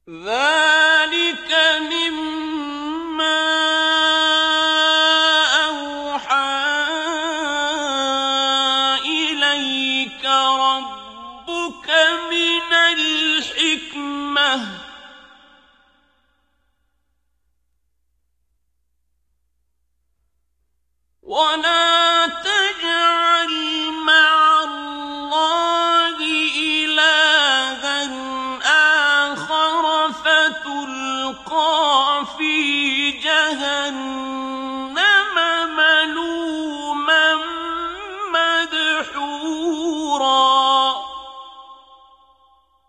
ذلك مما أوحى إليك ربك من الحكمة ولا